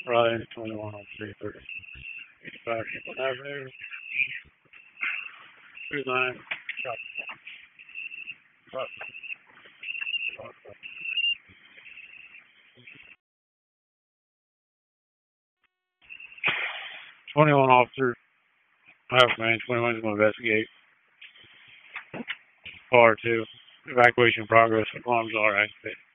Ryan 21 on 330. 85 Avenue. 29. Stop. Stop. Stop. 21 officer. Man 21 is going to investigate. Car 2. Evacuation progress. Alarms are activated.